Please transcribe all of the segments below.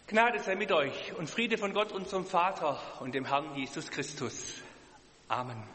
Gnade sei mit euch und Friede von Gott, unserem Vater und dem Herrn Jesus Christus. Amen.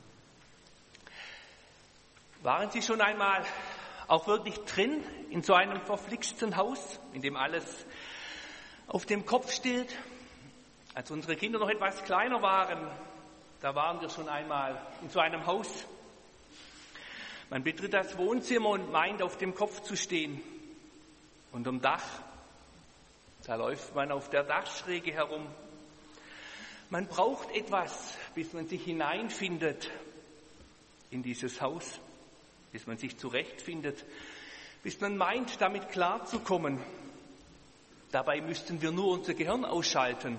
Waren Sie schon einmal auch wirklich drin in so einem verflixten Haus, in dem alles auf dem Kopf steht? Als unsere Kinder noch etwas kleiner waren, da waren wir schon einmal in so einem Haus. Man betritt das Wohnzimmer und meint, auf dem Kopf zu stehen. Unterm Dach, da läuft man auf der Dachschräge herum. Man braucht etwas, bis man sich hineinfindet in dieses Haus, bis man sich zurechtfindet, bis man meint, damit klarzukommen. Dabei müssten wir nur unser Gehirn ausschalten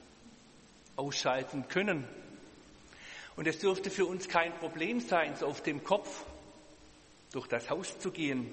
können. Und es dürfte für uns kein Problem sein, so auf dem Kopf durch das Haus zu gehen.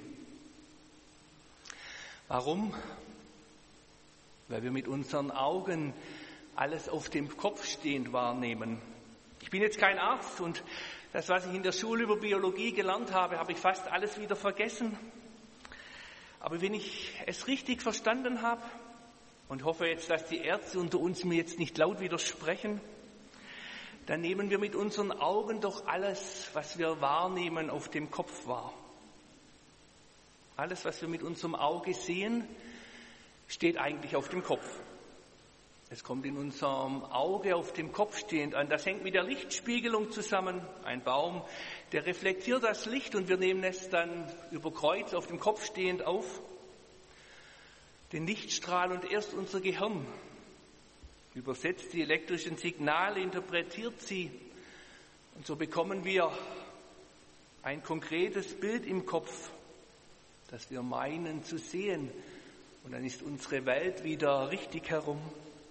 Warum? Weil wir mit unseren Augen alles auf dem Kopf stehend wahrnehmen. Ich bin jetzt kein Arzt und das, was ich in der Schule über Biologie gelernt habe, habe ich fast alles wieder vergessen. Aber wenn ich es richtig verstanden habe und hoffe jetzt, dass die Ärzte unter uns mir jetzt nicht laut widersprechen, dann nehmen wir mit unseren Augen doch alles, was wir wahrnehmen, auf dem Kopf wahr. Alles, was wir mit unserem Auge sehen, steht eigentlich auf dem Kopf. Es kommt in unserem Auge auf dem Kopf stehend an. Das hängt mit der Lichtspiegelung zusammen. Ein Baum, der reflektiert das Licht und wir nehmen es dann über Kreuz auf dem Kopf stehend auf. Den Lichtstrahl und erst unser Gehirn übersetzt die elektrischen Signale, interpretiert sie. Und so bekommen wir ein konkretes Bild im Kopf, das wir meinen zu sehen. Und dann ist unsere Welt wieder richtig herum.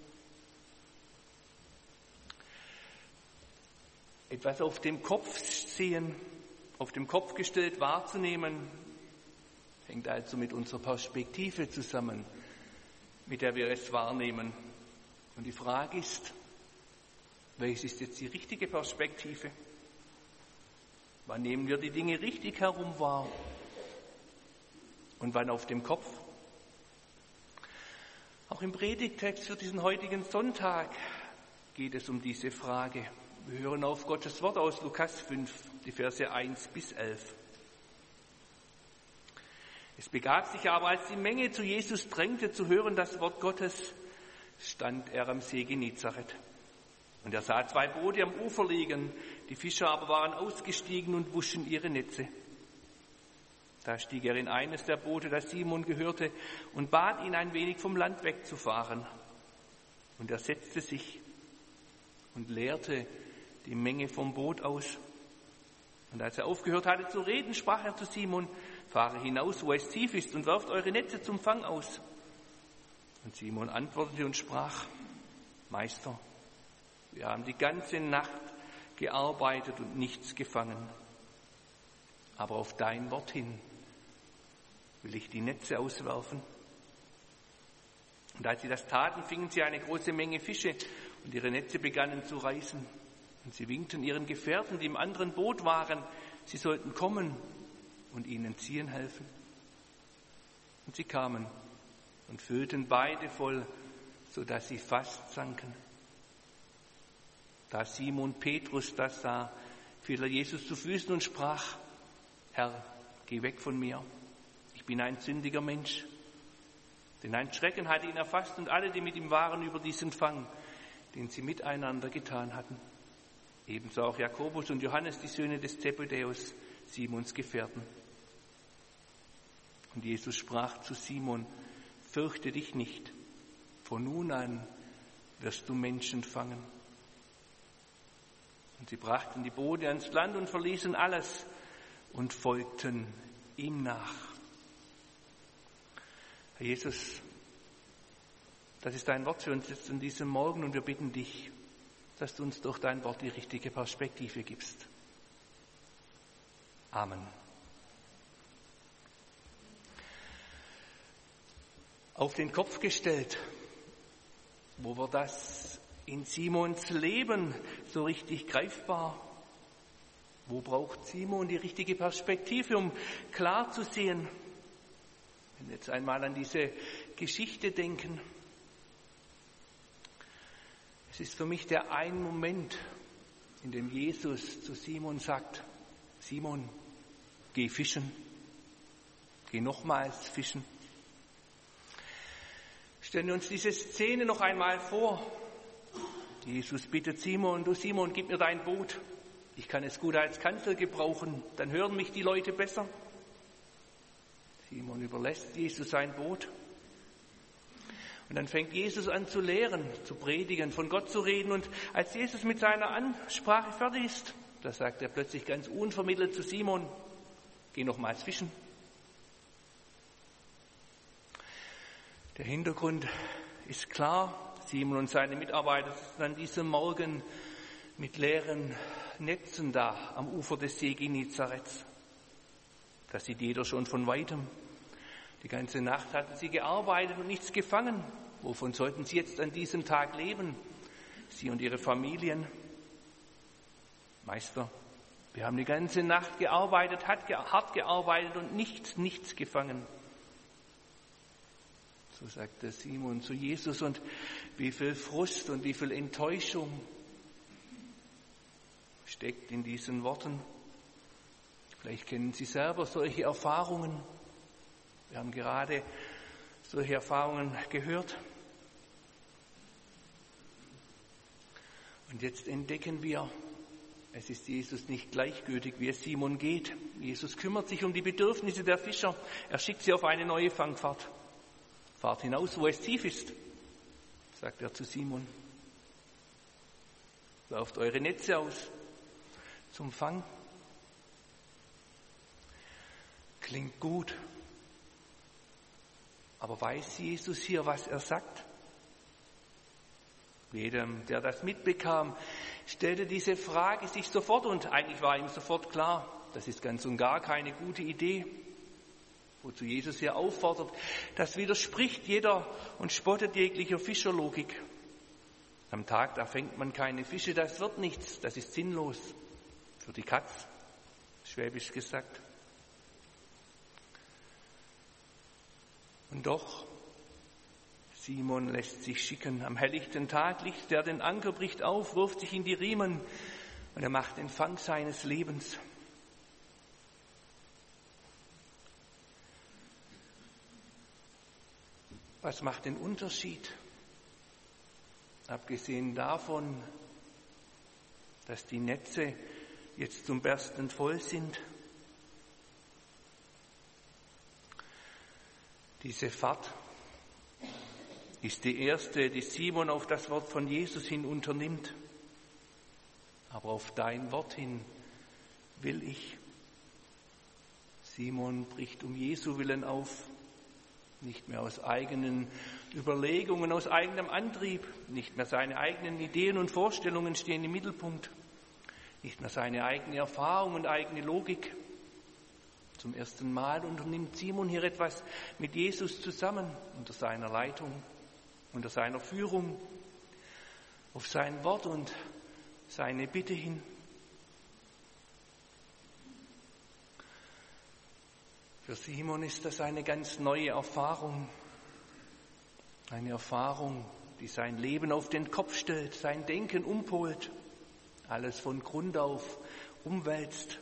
Etwas auf dem Kopf sehen, auf dem Kopf gestellt wahrzunehmen, hängt also mit unserer Perspektive zusammen, mit der wir es wahrnehmen. Und die Frage ist, welches ist jetzt die richtige Perspektive? Wann nehmen wir die Dinge richtig herum wahr? Und wann auf dem Kopf? Auch im Predigtext für diesen heutigen Sonntag geht es um diese Frage. Wir hören auf Gottes Wort aus Lukas 5, die Verse 1 bis 11. Es begab sich aber, als die Menge zu Jesus drängte, zu hören das Wort Gottes, stand er am See Genezareth. Und er sah 2 Boote am Ufer liegen, die Fischer aber waren ausgestiegen und wuschen ihre Netze. Da stieg er in eines der Boote, das Simon gehörte, und bat ihn, ein wenig vom Land wegzufahren. Und er setzte sich und leerte die Menge vom Boot aus. Und als er aufgehört hatte zu reden, sprach er zu Simon: Fahre hinaus, wo es tief ist, und werft eure Netze zum Fang aus. Und Simon antwortete und sprach: Meister, wir haben die ganze Nacht gearbeitet und nichts gefangen. Aber auf dein Wort hin will ich die Netze auswerfen. Und als sie das taten, fingen sie eine große Menge Fische und ihre Netze begannen zu reißen. Und sie winkten ihren Gefährten, die im anderen Boot waren, sie sollten kommen und ihnen ziehen helfen. Und sie kamen und füllten beide voll, sodass sie fast sanken. Da Simon Petrus das sah, fiel er Jesus zu Füßen und sprach: Herr, geh weg von mir, ich bin ein sündiger Mensch. Denn ein Schrecken hatte ihn erfasst und alle, die mit ihm waren, über diesen Fang, den sie miteinander getan hatten. Ebenso auch Jakobus und Johannes, die Söhne des Zebedäus, Simons Gefährten. Und Jesus sprach zu Simon: Fürchte dich nicht, von nun an wirst du Menschen fangen. Und sie brachten die Boote ans Land und verließen alles und folgten ihm nach. Herr Jesus, das ist dein Wort für uns jetzt an diesem Morgen und wir bitten dich, dass du uns durch dein Wort die richtige Perspektive gibst. Amen. Auf den Kopf gestellt, wo war das in Simons Leben so richtig greifbar? Wo braucht Simon die richtige Perspektive, um klar zu sehen? Wenn wir jetzt einmal an diese Geschichte denken, Es ist für mich der ein Moment, in dem Jesus zu Simon sagt, Simon, geh fischen, geh nochmals fischen. Stellen wir uns diese Szene noch einmal vor. Jesus bittet Simon, du Simon, gib mir dein Boot. Ich kann es gut als Kanzel gebrauchen, dann hören mich die Leute besser. Simon überlässt Jesus sein Boot. Und dann fängt Jesus an zu lehren, zu predigen, von Gott zu reden. Und als Jesus mit seiner Ansprache fertig ist, da sagt er plötzlich ganz unvermittelt zu Simon, geh nochmals fischen. Der Hintergrund ist klar. Simon und seine Mitarbeiter sind an diesem Morgen mit leeren Netzen da am Ufer des See Genezareth. Das sieht jeder schon von weitem. Die ganze Nacht hatten sie gearbeitet und nichts gefangen. Wovon sollten sie jetzt an diesem Tag leben? Sie und ihre Familien. Meister, wir haben die ganze Nacht gearbeitet, hart gearbeitet und nichts gefangen. So sagte Simon zu Jesus, und wie viel Frust und wie viel Enttäuschung steckt in diesen Worten. Vielleicht kennen Sie selber solche Erfahrungen. Wir haben gerade solche Erfahrungen gehört. Und jetzt entdecken wir, es ist Jesus nicht gleichgültig, wie es Simon geht. Jesus kümmert sich um die Bedürfnisse der Fischer. Er schickt sie auf eine neue Fangfahrt. Fahrt hinaus, wo es tief ist, sagt er zu Simon. Lauft eure Netze aus zum Fang. Klingt gut. Aber weiß Jesus hier, was er sagt? Jedem, der das mitbekam, stellte diese Frage sich sofort, und eigentlich war ihm sofort klar, das ist ganz und gar keine gute Idee. Wozu Jesus hier auffordert, das widerspricht jeder und spottet jeglicher Fischerlogik. Am Tag, da fängt man keine Fische, das wird nichts, das ist sinnlos. Für die Katz, schwäbisch gesagt. Und doch, Simon lässt sich schicken. Am helllichten Tag lichtet er den Anker, bricht auf, wirft sich in die Riemen und er macht den Fang seines Lebens. Was macht den Unterschied? Abgesehen davon, dass die Netze jetzt zum Bersten voll sind. Diese Fahrt ist die erste, die Simon auf das Wort von Jesus hin unternimmt. Aber auf dein Wort hin will ich. Simon bricht um Jesu Willen auf. Nicht mehr aus eigenen Überlegungen, aus eigenem Antrieb, nicht mehr seine eigenen Ideen und Vorstellungen stehen im Mittelpunkt, nicht mehr seine eigene Erfahrung und eigene Logik. Zum ersten Mal unternimmt Simon hier etwas mit Jesus zusammen, unter seiner Leitung, unter seiner Führung, auf sein Wort und seine Bitte hin. Für Simon ist das eine ganz neue Erfahrung. Eine Erfahrung, die sein Leben auf den Kopf stellt, sein Denken umpolt, alles von Grund auf umwälzt.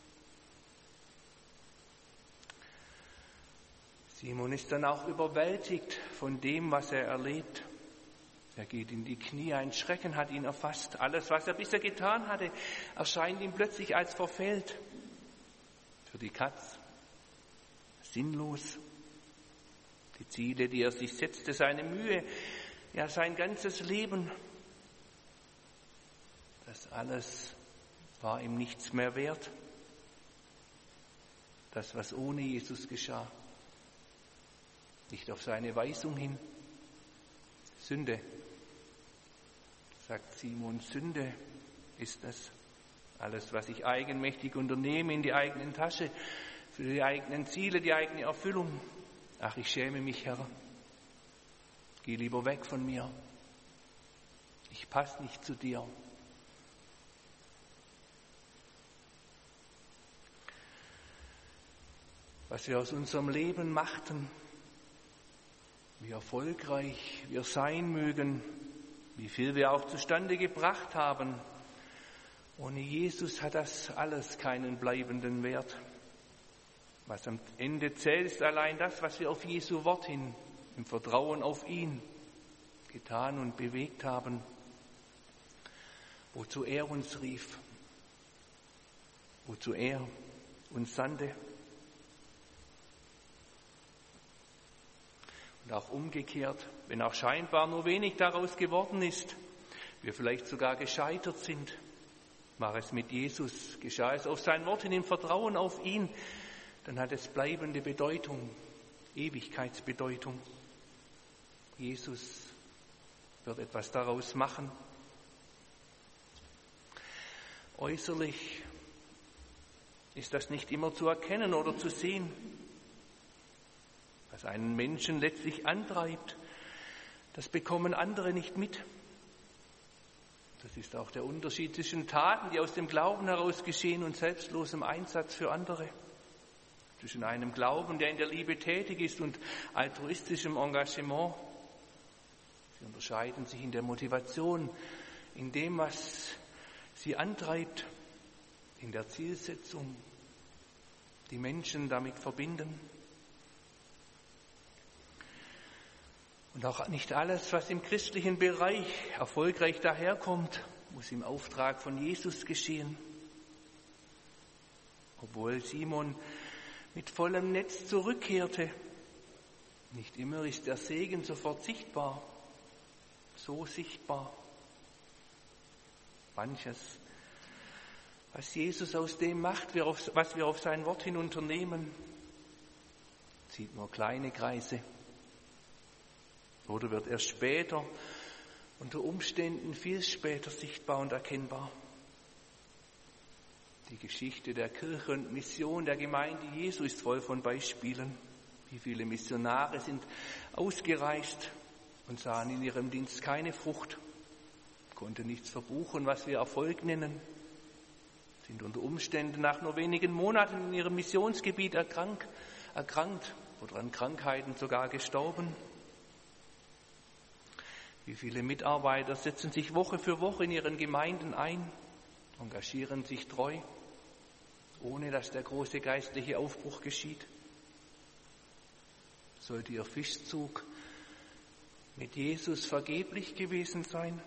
Simon ist dann auch überwältigt von dem, was er erlebt. Er geht in die Knie, ein Schrecken hat ihn erfasst. Alles, was er bisher getan hatte, erscheint ihm plötzlich als verfehlt. Für die Katz sinnlos. Die Ziele, die er sich setzte, seine Mühe, ja sein ganzes Leben, das alles war ihm nichts mehr wert. Das, was ohne Jesus geschah, nicht auf seine Weisung hin. Sünde, sagt Simon, Sünde ist es. Alles, was ich eigenmächtig unternehme, in die eigenen Tasche, für die eigenen Ziele, die eigene Erfüllung. Ach, ich schäme mich, Herr. Geh lieber weg von mir. Ich passe nicht zu dir. Was wir aus unserem Leben machten, wie erfolgreich wir sein mögen, wie viel wir auch zustande gebracht haben. Ohne Jesus hat das alles keinen bleibenden Wert. Was am Ende zählt, ist allein das, was wir auf Jesu Wort hin, im Vertrauen auf ihn, getan und bewegt haben, wozu er uns rief, wozu er uns sandte. Und auch umgekehrt, wenn auch scheinbar nur wenig daraus geworden ist, wir vielleicht sogar gescheitert sind, war es mit Jesus, geschah es auf sein Wort hin im Vertrauen auf ihn, dann hat es bleibende Bedeutung, Ewigkeitsbedeutung. Jesus wird etwas daraus machen. Äußerlich ist das nicht immer zu erkennen oder zu sehen. Was einen Menschen letztlich antreibt, das bekommen andere nicht mit. Das ist auch der Unterschied zwischen Taten, die aus dem Glauben heraus geschehen, und selbstlosem Einsatz für andere. Zwischen einem Glauben, der in der Liebe tätig ist, und altruistischem Engagement. Sie unterscheiden sich in der Motivation, in dem, was sie antreibt, in der Zielsetzung, die Menschen damit verbinden. Und auch nicht alles, was im christlichen Bereich erfolgreich daherkommt, muss im Auftrag von Jesus geschehen. Obwohl Simon mit vollem Netz zurückkehrte, nicht immer ist der Segen sofort sichtbar, so sichtbar. Manches, was Jesus aus dem macht, was wir auf sein Wort hin unternehmen, zieht nur kleine Kreise. Oder wird erst später, unter Umständen viel später sichtbar und erkennbar. Die Geschichte der Kirche und Mission der Gemeinde Jesu ist voll von Beispielen. Wie viele Missionare sind ausgereist und sahen in ihrem Dienst keine Frucht, konnten nichts verbuchen, was wir Erfolg nennen, sind unter Umständen nach nur wenigen Monaten in ihrem Missionsgebiet erkrankt oder an Krankheiten sogar gestorben. Wie viele Mitarbeiter setzen sich Woche für Woche in ihren Gemeinden ein, engagieren sich treu, ohne dass der große geistliche Aufbruch geschieht. Sollte ihr Fischzug mit Jesus vergeblich gewesen sein?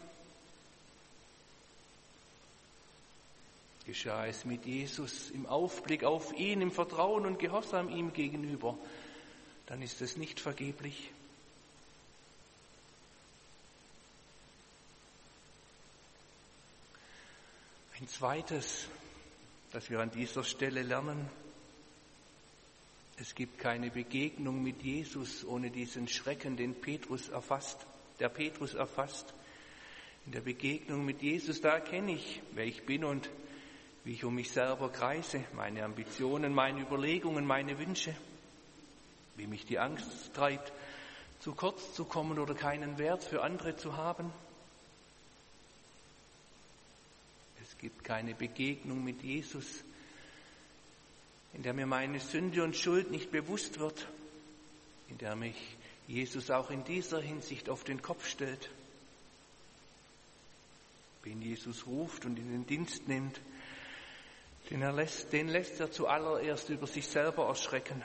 Geschah es mit Jesus im Aufblick auf ihn, im Vertrauen und Gehorsam ihm gegenüber, dann ist es nicht vergeblich. Ein zweites, das wir an dieser Stelle lernen: Es gibt keine Begegnung mit Jesus ohne diesen Schrecken, der Petrus erfasst. In der Begegnung mit Jesus, da erkenne ich, wer ich bin und wie ich um mich selber kreise, meine Ambitionen, meine Überlegungen, meine Wünsche, wie mich die Angst treibt, zu kurz zu kommen oder keinen Wert für andere zu haben. Es gibt keine Begegnung mit Jesus, in der mir meine Sünde und Schuld nicht bewusst wird, in der mich Jesus auch in dieser Hinsicht auf den Kopf stellt. Wen Jesus ruft und in den Dienst nimmt, den lässt er zuallererst über sich selber erschrecken.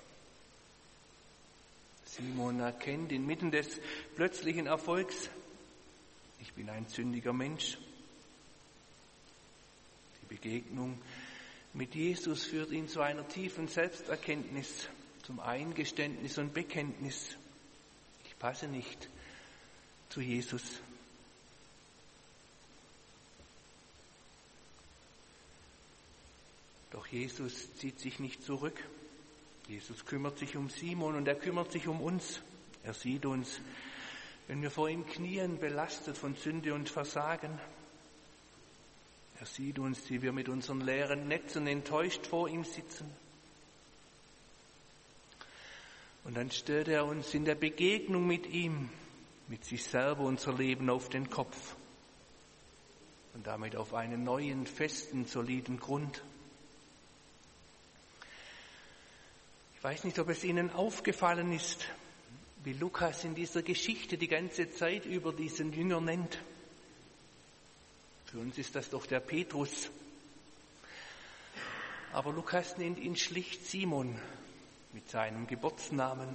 Simon erkennt inmitten des plötzlichen Erfolgs: Ich bin ein sündiger Mensch. Die Begegnung mit Jesus führt ihn zu einer tiefen Selbsterkenntnis, zum Eingeständnis und Bekenntnis: Ich passe nicht zu Jesus. Doch Jesus zieht sich nicht zurück. Jesus kümmert sich um Simon und er kümmert sich um uns. Er sieht uns, wenn wir vor ihm knien, belastet von Sünde und Versagen. Er sieht uns, wie wir mit unseren leeren Netzen enttäuscht vor ihm sitzen. Und dann stellt er uns in der Begegnung mit ihm, mit sich selber unser Leben auf den Kopf und damit auf einen neuen, festen, soliden Grund. Ich weiß nicht, ob es Ihnen aufgefallen ist, wie Lukas in dieser Geschichte die ganze Zeit über diesen Jünger nennt. Für uns ist das doch der Petrus. Aber Lukas nennt ihn schlicht Simon mit seinem Geburtsnamen.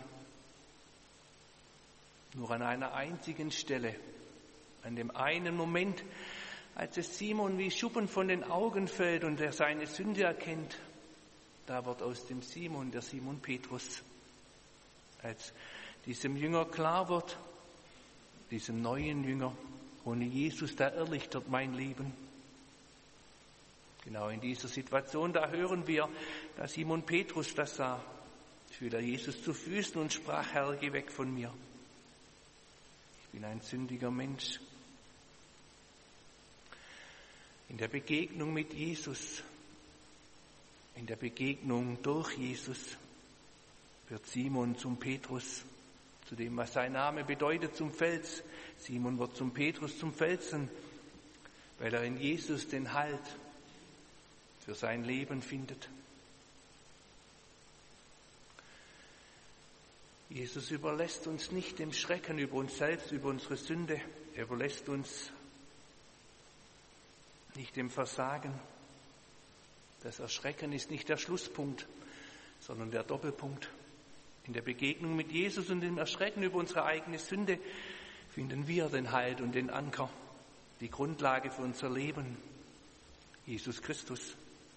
Nur an einer einzigen Stelle, an dem einen Moment, als es Simon wie Schuppen von den Augen fällt und er seine Sünde erkennt, da wird aus dem Simon der Simon Petrus. Als diesem Jünger klar wird, diesem neuen Jünger, ohne Jesus, da erlichtert mein Leben. Genau in dieser Situation, da hören wir, dass Simon Petrus das sah. Fiel er Jesus zu Füßen und sprach: Herr, geh weg von mir. Ich bin ein sündiger Mensch. In der Begegnung mit Jesus, in der Begegnung durch Jesus, wird Simon zum Petrus, zu dem, was sein Name bedeutet, zum Fels. Simon wird zum Petrus, zum Felsen, weil er in Jesus den Halt für sein Leben findet. Jesus überlässt uns nicht dem Schrecken über uns selbst, über unsere Sünde. Er überlässt uns nicht dem Versagen. Das Erschrecken ist nicht der Schlusspunkt, sondern der Doppelpunkt. In der Begegnung mit Jesus und dem Erschrecken über unsere eigene Sünde finden wir den Halt und den Anker, die Grundlage für unser Leben, Jesus Christus.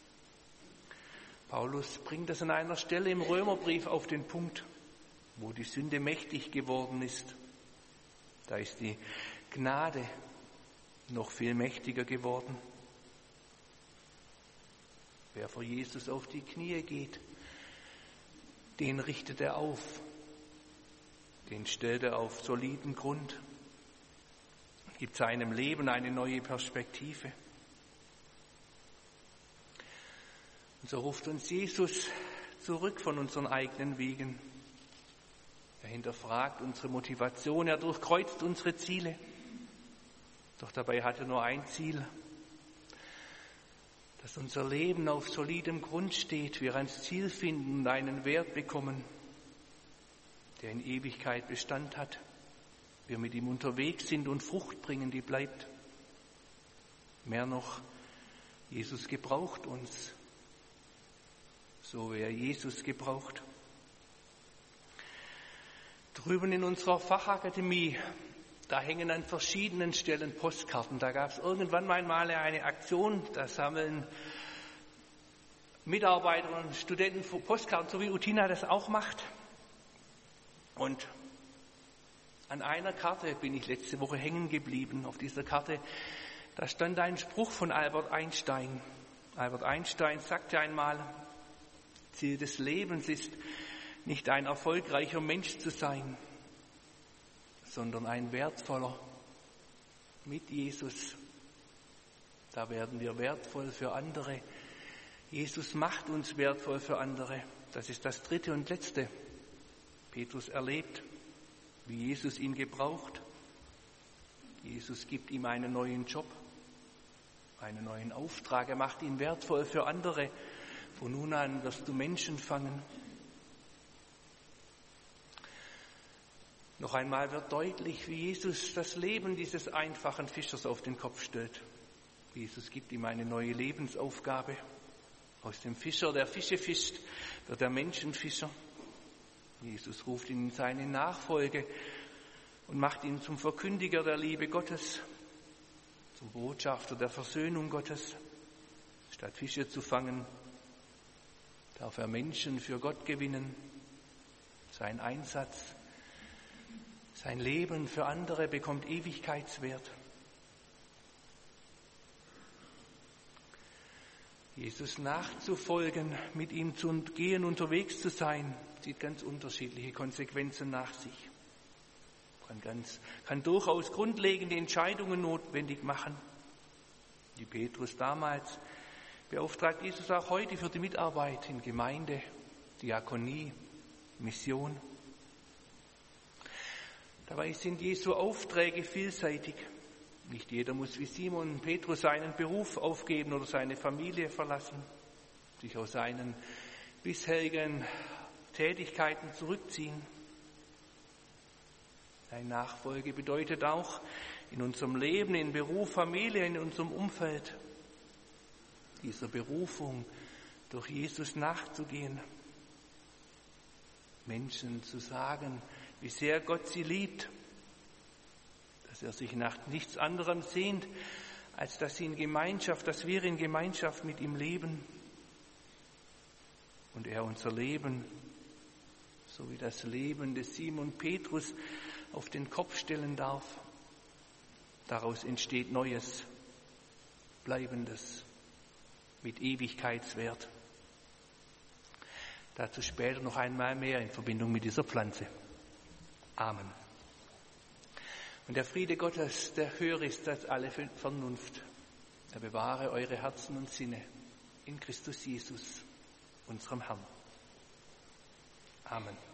Paulus bringt das an einer Stelle im Römerbrief auf den Punkt, wo die Sünde mächtig geworden ist. Da ist die Gnade noch viel mächtiger geworden. Wer vor Jesus auf die Knie geht, den richtet er auf, den stellt er auf soliden Grund, gibt seinem Leben eine neue Perspektive. Und so ruft uns Jesus zurück von unseren eigenen Wegen. Er hinterfragt unsere Motivation, er durchkreuzt unsere Ziele. Doch dabei hat er nur ein Ziel: dass unser Leben auf solidem Grund steht, wir ans Ziel finden und einen Wert bekommen, der in Ewigkeit Bestand hat. Wir mit ihm unterwegs sind und Frucht bringen, die bleibt. Mehr noch, Jesus gebraucht uns, so wie er Jesus gebraucht. Drüben in unserer Fachakademie, da hängen an verschiedenen Stellen Postkarten. Da gab es irgendwann mal eine Aktion, da sammeln Mitarbeiter und Studenten Postkarten, so wie Utina das auch macht. Und an einer Karte bin ich letzte Woche hängen geblieben. Auf dieser Karte, da stand ein Spruch von Albert Einstein. Albert Einstein sagte einmal: Ziel des Lebens ist, nicht ein erfolgreicher Mensch zu sein, sondern ein wertvoller. Mit Jesus, da werden wir wertvoll für andere. Jesus macht uns wertvoll für andere. Das ist das dritte und letzte. Petrus erlebt, wie Jesus ihn gebraucht. Jesus gibt ihm einen neuen Job, einen neuen Auftrag. Er macht ihn wertvoll für andere. Von nun an wirst du Menschen fangen. Noch einmal wird deutlich, wie Jesus das Leben dieses einfachen Fischers auf den Kopf stellt. Jesus gibt ihm eine neue Lebensaufgabe. Aus dem Fischer, der Fische fischt, wird der Menschenfischer. Jesus ruft ihn in seine Nachfolge und macht ihn zum Verkündiger der Liebe Gottes, zum Botschafter der Versöhnung Gottes. Statt Fische zu fangen, darf er Menschen für Gott gewinnen. Sein Einsatz, sein Leben für andere bekommt Ewigkeitswert. Jesus nachzufolgen, mit ihm zu gehen, unterwegs zu sein, zieht ganz unterschiedliche Konsequenzen nach sich. Kann durchaus grundlegende Entscheidungen notwendig machen. Wie Petrus damals beauftragt Jesus auch heute für die Mitarbeit in Gemeinde, Diakonie, Mission. Dabei sind Jesu Aufträge vielseitig. Nicht jeder muss wie Simon und Petrus seinen Beruf aufgeben oder seine Familie verlassen, sich aus seinen bisherigen Tätigkeiten zurückziehen. Deine Nachfolge bedeutet auch in unserem Leben, in Beruf, Familie, in unserem Umfeld, dieser Berufung durch Jesus nachzugehen, Menschen zu sagen, wie sehr Gott sie liebt, dass er sich nach nichts anderem sehnt, als dass wir in Gemeinschaft mit ihm leben und er unser Leben, so wie das Leben des Simon Petrus, auf den Kopf stellen darf. Daraus entsteht Neues, Bleibendes, mit Ewigkeitswert. Dazu später noch einmal mehr in Verbindung mit dieser Pflanze. Amen. Und der Friede Gottes, der höher ist als alle Vernunft, er bewahre eure Herzen und Sinne in Christus Jesus, unserem Herrn. Amen.